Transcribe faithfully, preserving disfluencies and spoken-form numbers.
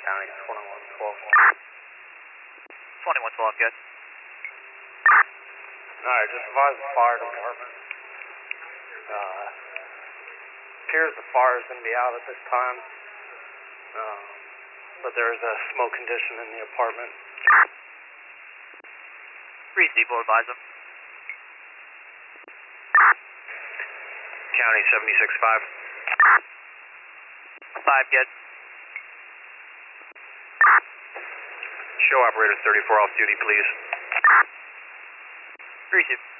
County twenty-one twelve. twenty-one twelve, good. Alright, just advise the fire department. Uh, appears the fire is going to be out at this time, um, but there is a smoke condition in the apartment. Receive, will advise them. County seventy-six five. five, good. Show operator thirty-four off duty, please. Receive.